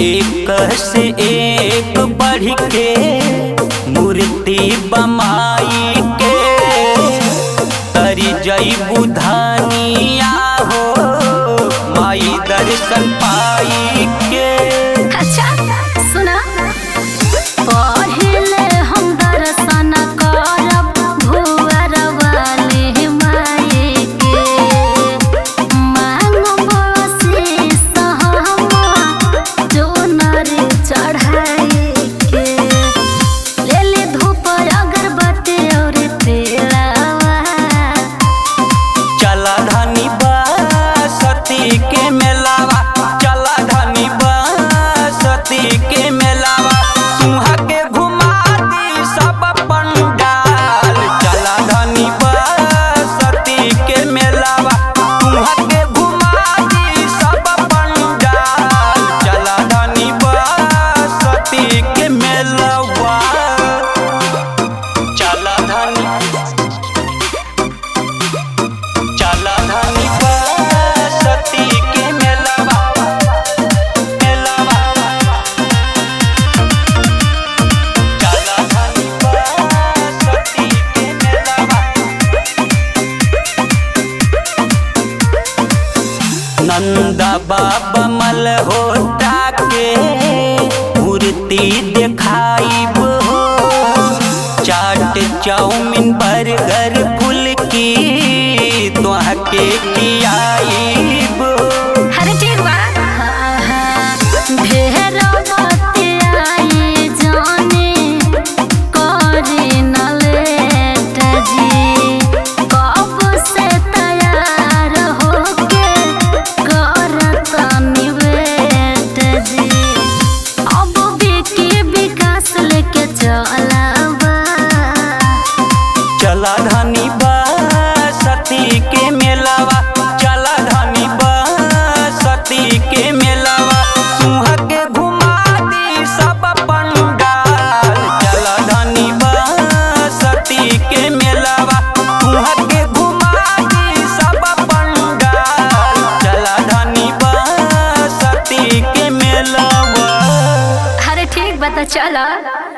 एक से एक बढ़ के मूर्ति बमाई के तरी जई बुधानिया हो माई दर्शन पाई के। अच्छा सुना पहिले हम दर्शन करब भुवर वाली माई के मांगब आशीष हम जोनर चढ़ाई के ले ले धूप अगरबत्ती और तेलावा चला धनी बासती के मेलावा चला धनी बासती के मेलावा तुहा के घुमा दी सब पंडाल। चला धनी बासती के मेलावा तुहा के घुमा दी सब पंडाल। चला धनी बासती के मेलावा चला धनी चला धनी बासती के मेलावा मेलावा चला धनी बासती के मेलावा। नंदा बाबा मलहोत्रा के मूर्ति दिखाइब हो चाट चाउमीन बर्गर फुल्की तोह के खियाइब। अरे ठीक बा भेरवती आई जाने करी न लेट जी कब से तैयार होके करत निवेट जी अब बिकी विकास लेके चलावा चला धनी बासती के मेलावा चला धनी बासती के मेलावा तुहा के घुमा दी सब पंडाल। चला धनी बासती के मेलावा तुहा के घुमा दी सब पंडाल। चला धनी बासती के मेलावा। अरे ठीक बता चला।